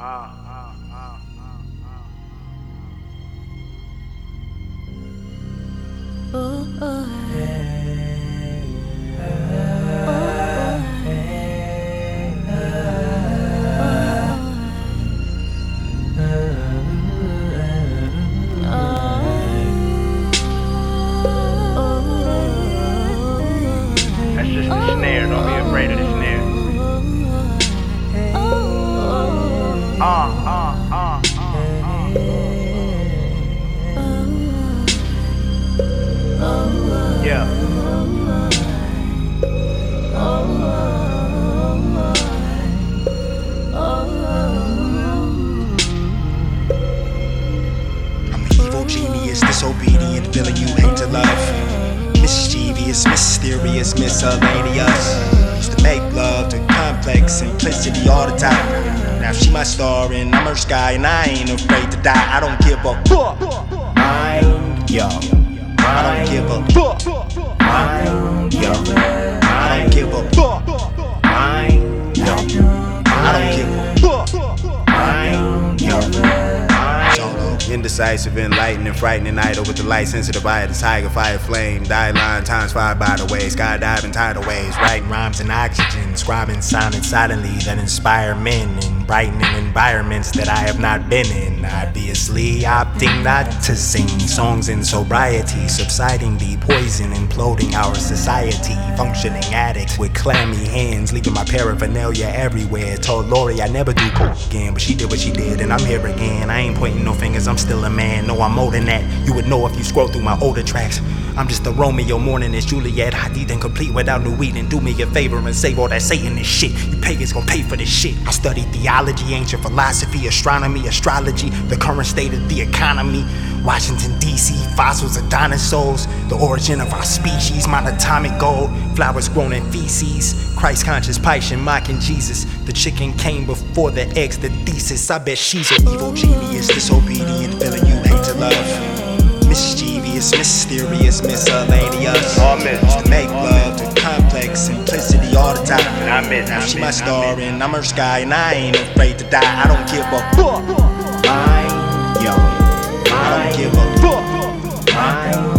That's just the snare, don't be afraid of the snare. Yeah. I'm an evil genius, disobedient villain you hate to love. Mischievous, mysterious, miscellaneous. Used to make love to complex simplicity all the time. Now she my star and I'm her sky, and I ain't afraid to die. I don't give a fuck. I'm young. I don't give a fuck. I'm young. I don't give a fuck. I'm young. I don't give a fuck. I'm young. Indecisive, enlightening, frightening idol with the light sensitive eye, the tiger, fire, flame, die line, times 5 by the way, skydiving tidal waves, writing rhymes in oxygen, scribing sonnets silently that inspire men and brightening environments that I have not been in. Obviously, opting not to sing songs in sobriety, subsiding the poison, imploding our society. Functioning addicts with clammy hands, leaving my paraphernalia everywhere. Told Lori I never do coke again, but she did what she did, and I'm here again. I ain't pointing no fingers, I'm still a man. No, I'm more than that. You would know if you scroll through my older tracks. I'm just a Romeo mourning as Juliet, Hadid incomplete without new weed. And do me a favor and save all that Satanist shit. You pagans gon' pay for this shit. I studied theology, ancient philosophy, astronomy, astrology, the current state of the economy, Washington DC, fossils of dinosaurs, the origin of our species, monatomic gold, flowers grown in feces, Christ-conscious Python mocking Jesus. The chicken came before the eggs, the thesis. I bet she's an evil genius, disobedient villain you hate to love. Mischievous, mysterious, miscellaneous. Used to make love to complex simplicity all the time. Now she my star and I'm her sky, and I ain't afraid to die. I don't give a fuck. I'm young. I don't give a fuck. I'm